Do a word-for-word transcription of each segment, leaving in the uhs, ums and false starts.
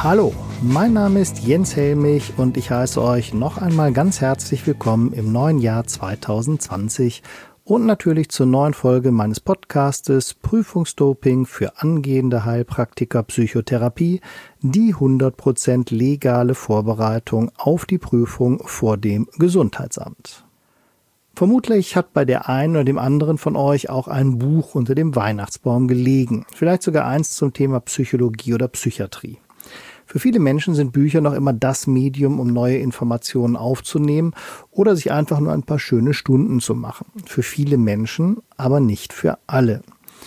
Hallo, mein Name ist Jens Helmich und ich heiße euch noch einmal ganz herzlich willkommen im neuen Jahr zwanzig zwanzig und natürlich zur neuen Folge meines Podcastes Prüfungsdoping für angehende Heilpraktiker Psychotherapie, die hundert Prozent legale Vorbereitung auf die Prüfung vor dem Gesundheitsamt. Vermutlich hat bei der einen oder dem anderen von euch auch ein Buch unter dem Weihnachtsbaum gelegen, vielleicht sogar eins zum Thema Psychologie oder Psychiatrie. Für viele Menschen sind Bücher noch immer das Medium, um neue Informationen aufzunehmen oder sich einfach nur ein paar schöne Stunden zu machen. Für viele Menschen, aber nicht für alle.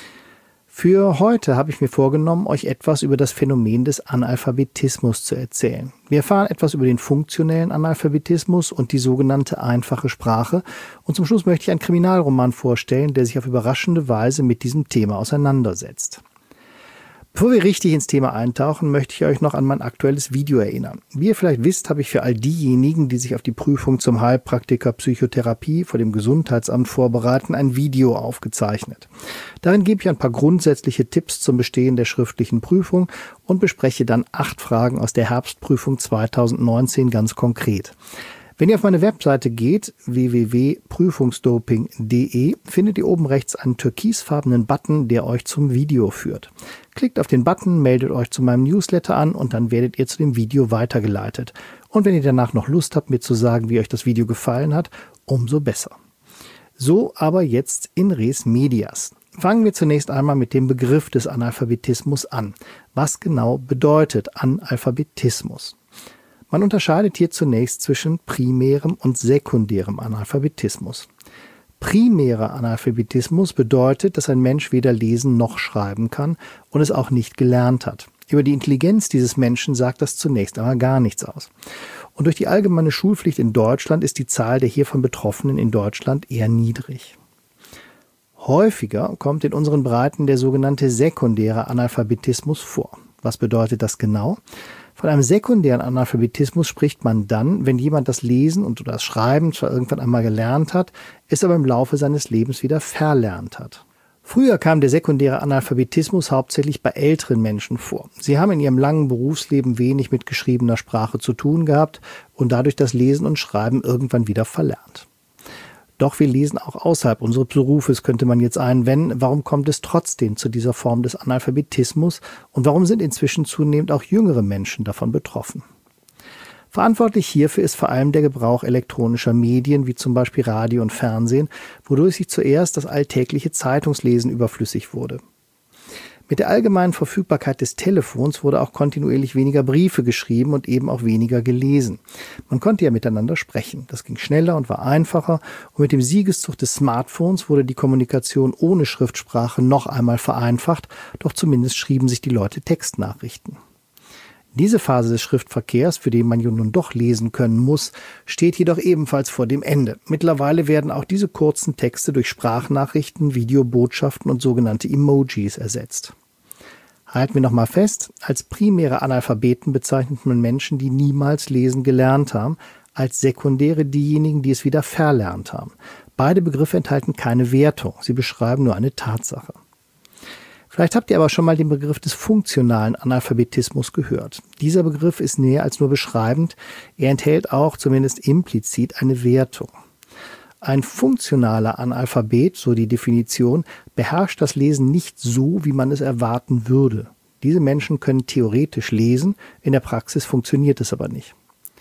Für heute habe ich mir vorgenommen, euch etwas über das Phänomen des Analphabetismus zu erzählen. Wir erfahren etwas über den funktionellen Analphabetismus und die sogenannte einfache Sprache. Und zum Schluss möchte ich einen Kriminalroman vorstellen, der sich auf überraschende Weise mit diesem Thema auseinandersetzt. Bevor wir richtig ins Thema eintauchen, möchte ich euch noch an mein aktuelles Video erinnern. Wie ihr vielleicht wisst, habe ich für all diejenigen, die sich auf die Prüfung zum Heilpraktiker Psychotherapie vor dem Gesundheitsamt vorbereiten, ein Video aufgezeichnet. Darin gebe ich ein paar grundsätzliche Tipps zum Bestehen der schriftlichen Prüfung und bespreche dann acht Fragen aus der Herbstprüfung zwanzig neunzehn ganz konkret. Wenn ihr auf meine Webseite geht, w w w punkt prüfungsdoping punkt d e, findet ihr oben rechts einen türkisfarbenen Button, der euch zum Video führt. Klickt auf den Button, meldet euch zu meinem Newsletter an und dann werdet ihr zu dem Video weitergeleitet. Und wenn ihr danach noch Lust habt, mir zu sagen, wie euch das Video gefallen hat, umso besser. So aber jetzt in res medias. Fangen wir zunächst einmal mit dem Begriff des Analphabetismus an. Was genau bedeutet Analphabetismus? Man unterscheidet hier zunächst zwischen primärem und sekundärem Analphabetismus. Primärer Analphabetismus bedeutet, dass ein Mensch weder lesen noch schreiben kann und es auch nicht gelernt hat. Über die Intelligenz dieses Menschen sagt das zunächst einmal gar nichts aus. Und durch die allgemeine Schulpflicht in Deutschland ist die Zahl der hiervon Betroffenen in Deutschland eher niedrig. Häufiger kommt in unseren Breiten der sogenannte sekundäre Analphabetismus vor. Was bedeutet das genau? Von einem sekundären Analphabetismus spricht man dann, wenn jemand das Lesen und oder das Schreiben zwar irgendwann einmal gelernt hat, es aber im Laufe seines Lebens wieder verlernt hat. Früher kam der sekundäre Analphabetismus hauptsächlich bei älteren Menschen vor. Sie haben in ihrem langen Berufsleben wenig mit geschriebener Sprache zu tun gehabt und dadurch das Lesen und Schreiben irgendwann wieder verlernt. Doch wir lesen auch außerhalb unseres Berufes, könnte man jetzt einwenden. Warum kommt es trotzdem zu dieser Form des Analphabetismus und warum sind inzwischen zunehmend auch jüngere Menschen davon betroffen? Verantwortlich hierfür ist vor allem der Gebrauch elektronischer Medien, wie zum Beispiel Radio und Fernsehen, wodurch sich zuerst das alltägliche Zeitungslesen überflüssig wurde. Mit der allgemeinen Verfügbarkeit des Telefons wurde auch kontinuierlich weniger Briefe geschrieben und eben auch weniger gelesen. Man konnte ja miteinander sprechen. Das ging schneller und war einfacher. Und mit dem Siegeszug des Smartphones wurde die Kommunikation ohne Schriftsprache noch einmal vereinfacht, doch zumindest schrieben sich die Leute Textnachrichten. Diese Phase des Schriftverkehrs, für den man ja nun doch lesen können muss, steht jedoch ebenfalls vor dem Ende. Mittlerweile werden auch diese kurzen Texte durch Sprachnachrichten, Videobotschaften und sogenannte Emojis ersetzt. Halten wir nochmal fest, als primäre Analphabeten bezeichnet man Menschen, die niemals lesen gelernt haben, als sekundäre diejenigen, die es wieder verlernt haben. Beide Begriffe enthalten keine Wertung, sie beschreiben nur eine Tatsache. Vielleicht habt ihr aber schon mal den Begriff des funktionalen Analphabetismus gehört. Dieser Begriff ist näher als nur beschreibend, er enthält auch zumindest implizit eine Wertung. Ein funktionaler Analphabet, so die Definition, beherrscht das Lesen nicht so, wie man es erwarten würde. Diese Menschen können theoretisch lesen, in der Praxis funktioniert es aber nicht.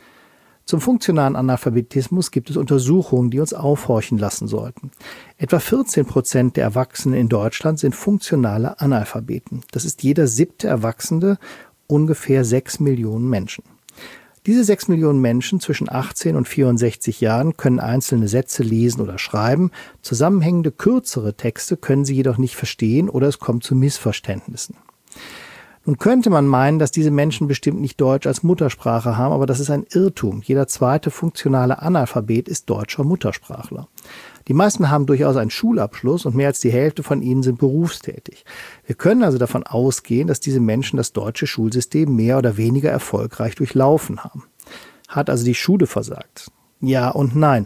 Zum funktionalen Analphabetismus gibt es Untersuchungen, die uns aufhorchen lassen sollten. Etwa vierzehn Prozent der Erwachsenen in Deutschland sind funktionale Analphabeten. Das ist jeder siebte Erwachsene, ungefähr sechs Millionen Menschen. Diese sechs Millionen Menschen zwischen achtzehn und vierundsechzig Jahren können einzelne Sätze lesen oder schreiben. Zusammenhängende kürzere Texte können sie jedoch nicht verstehen oder es kommt zu Missverständnissen. Nun könnte man meinen, dass diese Menschen bestimmt nicht Deutsch als Muttersprache haben, aber das ist ein Irrtum. Jeder zweite funktionale Analphabet ist deutscher Muttersprachler. Die meisten haben durchaus einen Schulabschluss und mehr als die Hälfte von ihnen sind berufstätig. Wir können also davon ausgehen, dass diese Menschen das deutsche Schulsystem mehr oder weniger erfolgreich durchlaufen haben. Hat also die Schule versagt? Ja und nein.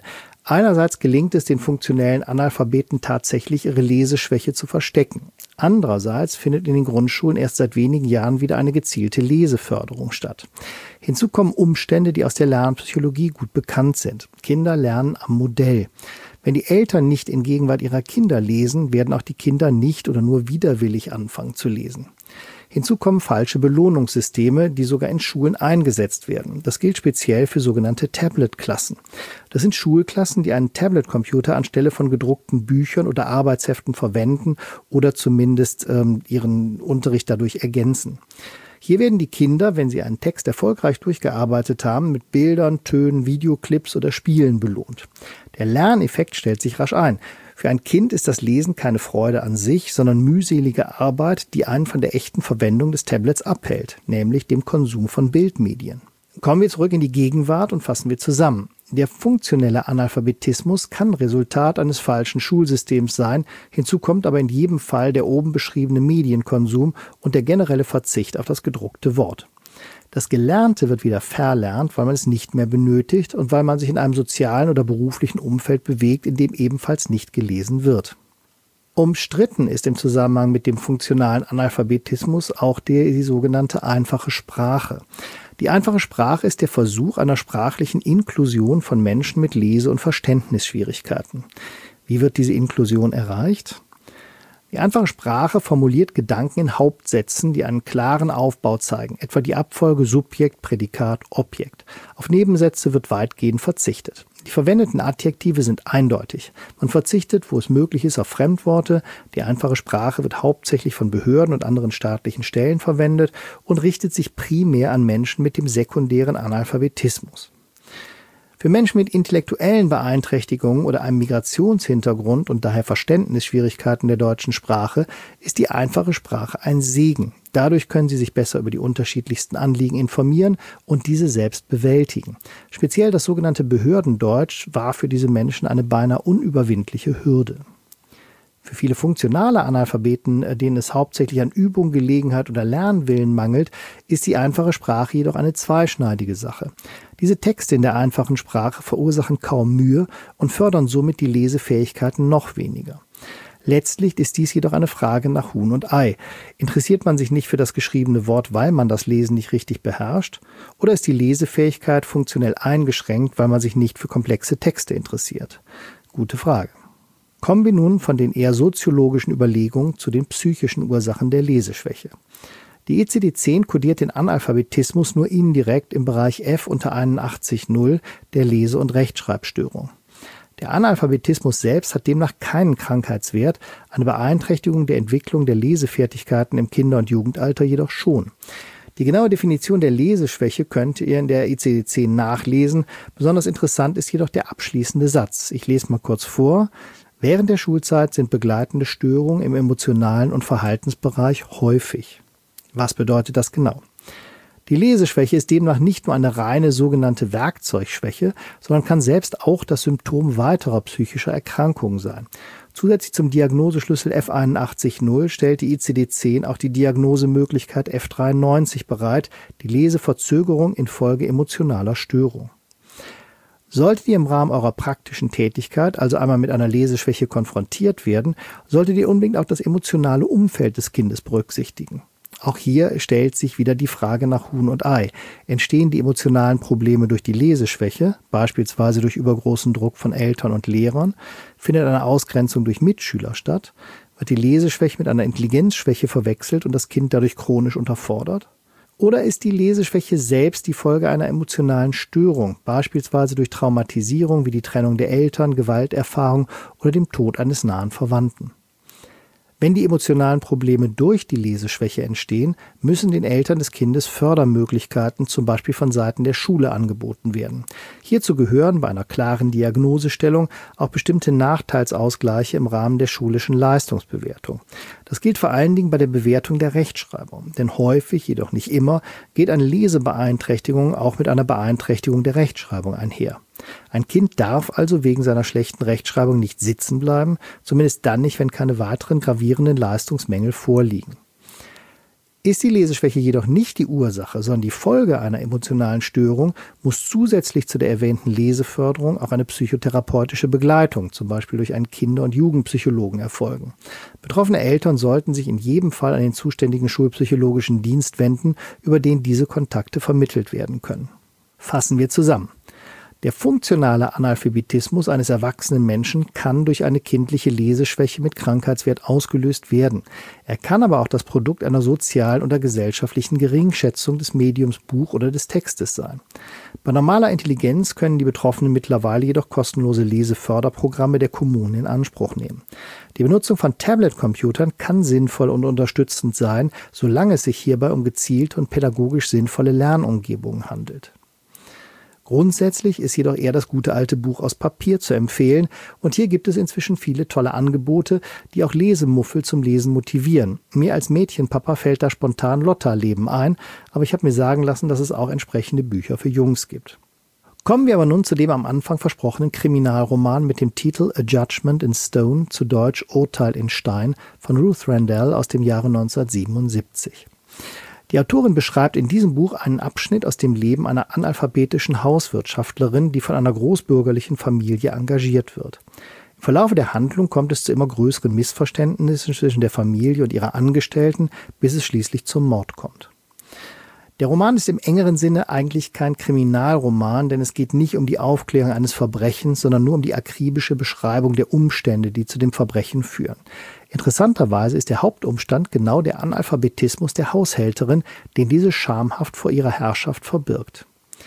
Einerseits gelingt es den funktionellen Analphabeten tatsächlich, ihre Leseschwäche zu verstecken. Andererseits findet in den Grundschulen erst seit wenigen Jahren wieder eine gezielte Leseförderung statt. Hinzu kommen Umstände, die aus der Lernpsychologie gut bekannt sind. Kinder lernen am Modell. Wenn die Eltern nicht in Gegenwart ihrer Kinder lesen, werden auch die Kinder nicht oder nur widerwillig anfangen zu lesen. Hinzu kommen falsche Belohnungssysteme, die sogar in Schulen eingesetzt werden. Das gilt speziell für sogenannte Tablet-Klassen. Das sind Schulklassen, die einen Tablet-Computer anstelle von gedruckten Büchern oder Arbeitsheften verwenden oder zumindest ähm, ihren Unterricht dadurch ergänzen. Hier werden die Kinder, wenn sie einen Text erfolgreich durchgearbeitet haben, mit Bildern, Tönen, Videoclips oder Spielen belohnt. Der Lerneffekt stellt sich rasch ein. Für ein Kind ist das Lesen keine Freude an sich, sondern mühselige Arbeit, die einen von der echten Verwendung des Tablets abhält, nämlich dem Konsum von Bildmedien. Kommen wir zurück in die Gegenwart und fassen wir zusammen. Der funktionelle Analphabetismus kann Resultat eines falschen Schulsystems sein. Hinzu kommt aber in jedem Fall der oben beschriebene Medienkonsum und der generelle Verzicht auf das gedruckte Wort. Das Gelernte wird wieder verlernt, weil man es nicht mehr benötigt und weil man sich in einem sozialen oder beruflichen Umfeld bewegt, in dem ebenfalls nicht gelesen wird. Umstritten ist im Zusammenhang mit dem funktionalen Analphabetismus auch die, die sogenannte einfache Sprache. Die einfache Sprache ist der Versuch einer sprachlichen Inklusion von Menschen mit Lese- und Verständnisschwierigkeiten. Wie wird diese Inklusion erreicht? Die einfache Sprache formuliert Gedanken in Hauptsätzen, die einen klaren Aufbau zeigen, etwa die Abfolge Subjekt, Prädikat, Objekt. Auf Nebensätze wird weitgehend verzichtet. Die verwendeten Adjektive sind eindeutig. Man verzichtet, wo es möglich ist, auf Fremdworte. Die einfache Sprache wird hauptsächlich von Behörden und anderen staatlichen Stellen verwendet und richtet sich primär an Menschen mit dem sekundären Analphabetismus. Für Menschen mit intellektuellen Beeinträchtigungen oder einem Migrationshintergrund und daher Verständnisschwierigkeiten der deutschen Sprache ist die einfache Sprache ein Segen. Dadurch können sie sich besser über die unterschiedlichsten Anliegen informieren und diese selbst bewältigen. Speziell das sogenannte Behördendeutsch war für diese Menschen eine beinahe unüberwindliche Hürde. Für viele funktionale Analphabeten, denen es hauptsächlich an Übung, Gelegenheit oder Lernwillen mangelt, ist die einfache Sprache jedoch eine zweischneidige Sache. Diese Texte in der einfachen Sprache verursachen kaum Mühe und fördern somit die Lesefähigkeiten noch weniger. Letztlich ist dies jedoch eine Frage nach Huhn und Ei. Interessiert man sich nicht für das geschriebene Wort, weil man das Lesen nicht richtig beherrscht? Oder ist die Lesefähigkeit funktionell eingeschränkt, weil man sich nicht für komplexe Texte interessiert? Gute Frage. Kommen wir nun von den eher soziologischen Überlegungen zu den psychischen Ursachen der Leseschwäche. Die I C D zehn kodiert den Analphabetismus nur indirekt im Bereich F unter einundachtzig null der Lese- und Rechtschreibstörung. Der Analphabetismus selbst hat demnach keinen Krankheitswert, eine Beeinträchtigung der Entwicklung der Lesefertigkeiten im Kinder- und Jugendalter jedoch schon. Die genaue Definition der Leseschwäche könnt ihr in der I C D zehn nachlesen. Besonders interessant ist jedoch der abschließende Satz. Ich lese mal kurz vor. Während der Schulzeit sind begleitende Störungen im emotionalen und Verhaltensbereich häufig. Was bedeutet das genau? Die Leseschwäche ist demnach nicht nur eine reine sogenannte Werkzeugschwäche, sondern kann selbst auch das Symptom weiterer psychischer Erkrankungen sein. Zusätzlich zum Diagnoseschlüssel F einundachtzig null stellt die I C D zehn auch die Diagnosemöglichkeit F dreiundneunzig bereit, die Leseverzögerung infolge emotionaler Störung. Solltet ihr im Rahmen eurer praktischen Tätigkeit also einmal mit einer Leseschwäche konfrontiert werden, solltet ihr unbedingt auch das emotionale Umfeld des Kindes berücksichtigen. Auch hier stellt sich wieder die Frage nach Huhn und Ei. Entstehen die emotionalen Probleme durch die Leseschwäche, beispielsweise durch übergroßen Druck von Eltern und Lehrern? Findet eine Ausgrenzung durch Mitschüler statt? Wird die Leseschwäche mit einer Intelligenzschwäche verwechselt und das Kind dadurch chronisch unterfordert? Oder ist die Leseschwäche selbst die Folge einer emotionalen Störung, beispielsweise durch Traumatisierung wie die Trennung der Eltern, Gewalterfahrung oder dem Tod eines nahen Verwandten? Wenn die emotionalen Probleme durch die Leseschwäche entstehen, müssen den Eltern des Kindes Fördermöglichkeiten zum Beispiel von Seiten der Schule angeboten werden. Hierzu gehören bei einer klaren Diagnosestellung auch bestimmte Nachteilsausgleiche im Rahmen der schulischen Leistungsbewertung. Das gilt vor allen Dingen bei der Bewertung der Rechtschreibung, denn häufig, jedoch nicht immer, geht eine Lesebeeinträchtigung auch mit einer Beeinträchtigung der Rechtschreibung einher. Ein Kind darf also wegen seiner schlechten Rechtschreibung nicht sitzen bleiben, zumindest dann nicht, wenn keine weiteren gravierenden Leistungsmängel vorliegen. Ist die Leseschwäche jedoch nicht die Ursache, sondern die Folge einer emotionalen Störung, muss zusätzlich zu der erwähnten Leseförderung auch eine psychotherapeutische Begleitung, zum Beispiel durch einen Kinder- und Jugendpsychologen, erfolgen. Betroffene Eltern sollten sich in jedem Fall an den zuständigen schulpsychologischen Dienst wenden, über den diese Kontakte vermittelt werden können. Fassen wir zusammen. Der funktionale Analphabetismus eines erwachsenen Menschen kann durch eine kindliche Leseschwäche mit Krankheitswert ausgelöst werden. Er kann aber auch das Produkt einer sozialen oder gesellschaftlichen Geringschätzung des Mediums Buch oder des Textes sein. Bei normaler Intelligenz können die Betroffenen mittlerweile jedoch kostenlose Leseförderprogramme der Kommunen in Anspruch nehmen. Die Benutzung von Tablet-Computern kann sinnvoll und unterstützend sein, solange es sich hierbei um gezielte und pädagogisch sinnvolle Lernumgebungen handelt. Grundsätzlich ist jedoch eher das gute alte Buch aus Papier zu empfehlen und hier gibt es inzwischen viele tolle Angebote, die auch Lesemuffel zum Lesen motivieren. Mir als Mädchenpapa fällt da spontan Lotta-Leben ein, aber ich habe mir sagen lassen, dass es auch entsprechende Bücher für Jungs gibt. Kommen wir aber nun zu dem am Anfang versprochenen Kriminalroman mit dem Titel A Judgment in Stone, zu Deutsch Urteil in Stein, von Ruth Rendell aus dem Jahre neunzehnhundertsiebenundsiebzig. Die Autorin beschreibt in diesem Buch einen Abschnitt aus dem Leben einer analphabetischen Hauswirtschaftlerin, die von einer großbürgerlichen Familie engagiert wird. Im Verlauf der Handlung kommt es zu immer größeren Missverständnissen zwischen der Familie und ihrer Angestellten, bis es schließlich zum Mord kommt. Der Roman ist im engeren Sinne eigentlich kein Kriminalroman, denn es geht nicht um die Aufklärung eines Verbrechens, sondern nur um die akribische Beschreibung der Umstände, die zu dem Verbrechen führen. Interessanterweise ist der Hauptumstand genau der Analphabetismus der Haushälterin, den diese schamhaft vor ihrer Herrschaft verbirgt.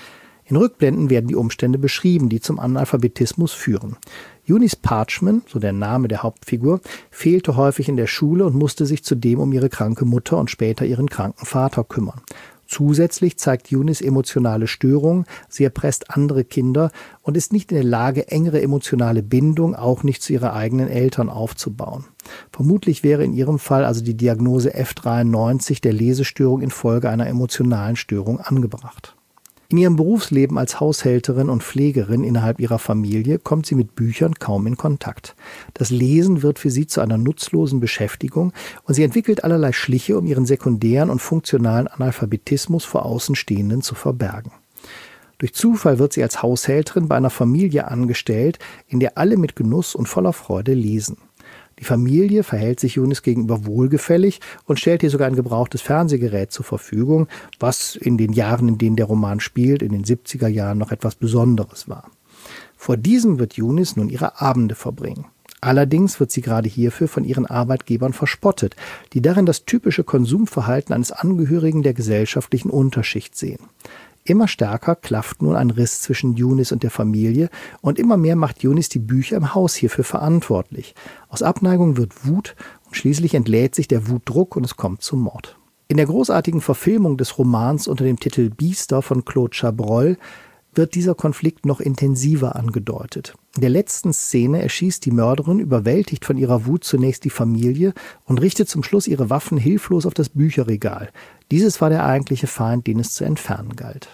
In Rückblenden werden die Umstände beschrieben, die zum Analphabetismus führen. Eunice Parchman, so der Name der Hauptfigur, fehlte häufig in der Schule und musste sich zudem um ihre kranke Mutter und später ihren kranken Vater kümmern. Zusätzlich zeigt Eunice emotionale Störungen, sie erpresst andere Kinder und ist nicht in der Lage, engere emotionale Bindung auch nicht zu ihren eigenen Eltern aufzubauen. Vermutlich wäre in ihrem Fall also die Diagnose F dreiundneunzig der Lesestörung infolge einer emotionalen Störung angebracht. In ihrem Berufsleben als Haushälterin und Pflegerin innerhalb ihrer Familie kommt sie mit Büchern kaum in Kontakt. Das Lesen wird für sie zu einer nutzlosen Beschäftigung und sie entwickelt allerlei Schliche, um ihren sekundären und funktionalen Analphabetismus vor Außenstehenden zu verbergen. Durch Zufall wird sie als Haushälterin bei einer Familie angestellt, in der alle mit Genuss und voller Freude lesen. Die Familie verhält sich Eunice gegenüber wohlgefällig und stellt ihr sogar ein gebrauchtes Fernsehgerät zur Verfügung, was in den Jahren, in denen der Roman spielt, in den siebziger Jahren noch etwas Besonderes war. Vor diesem wird Eunice nun ihre Abende verbringen. Allerdings wird sie gerade hierfür von ihren Arbeitgebern verspottet, die darin das typische Konsumverhalten eines Angehörigen der gesellschaftlichen Unterschicht sehen. Immer stärker klafft nun ein Riss zwischen Eunice und der Familie und immer mehr macht Eunice die Bücher im Haus hierfür verantwortlich. Aus Abneigung wird Wut und schließlich entlädt sich der Wutdruck und es kommt zum Mord. In der großartigen Verfilmung des Romans unter dem Titel Biester von Claude Chabrol wird dieser Konflikt noch intensiver angedeutet. In der letzten Szene erschießt die Mörderin, überwältigt von ihrer Wut, zunächst die Familie und richtet zum Schluss ihre Waffen hilflos auf das Bücherregal. Dieses war der eigentliche Feind, den es zu entfernen galt.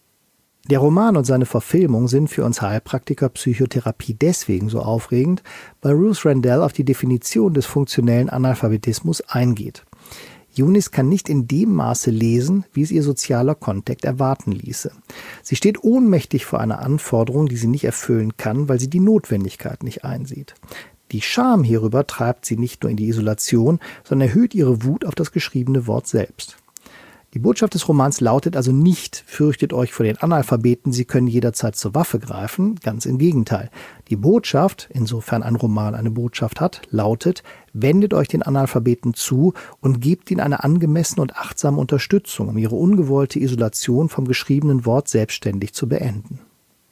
Der Roman und seine Verfilmung sind für uns Heilpraktiker Psychotherapie deswegen so aufregend, weil Ruth Rendell auf die Definition des funktionellen Analphabetismus eingeht. Eunice kann nicht in dem Maße lesen, wie es ihr sozialer Kontext erwarten ließe. Sie steht ohnmächtig vor einer Anforderung, die sie nicht erfüllen kann, weil sie die Notwendigkeit nicht einsieht. Die Scham hierüber treibt sie nicht nur in die Isolation, sondern erhöht ihre Wut auf das geschriebene Wort selbst. Die Botschaft des Romans lautet also nicht, fürchtet euch vor den Analphabeten, sie können jederzeit zur Waffe greifen, ganz im Gegenteil. Die Botschaft, insofern ein Roman eine Botschaft hat, lautet, wendet euch den Analphabeten zu und gebt ihnen eine angemessene und achtsame Unterstützung, um ihre ungewollte Isolation vom geschriebenen Wort selbstständig zu beenden.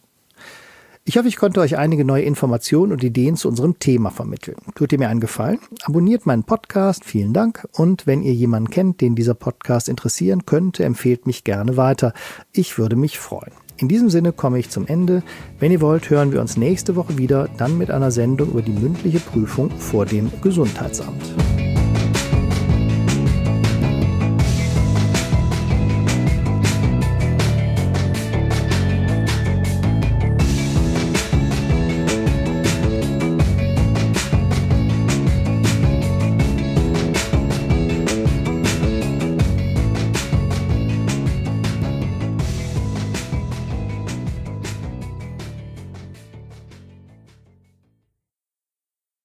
Ich hoffe, ich konnte euch einige neue Informationen und Ideen zu unserem Thema vermitteln. Tut ihr mir einen Gefallen? Abonniert meinen Podcast, vielen Dank. Und wenn ihr jemanden kennt, den dieser Podcast interessieren könnte, empfehlt mich gerne weiter. Ich würde mich freuen. In diesem Sinne komme ich zum Ende. Wenn ihr wollt, hören wir uns nächste Woche wieder, dann mit einer Sendung über die mündliche Prüfung vor dem Gesundheitsamt.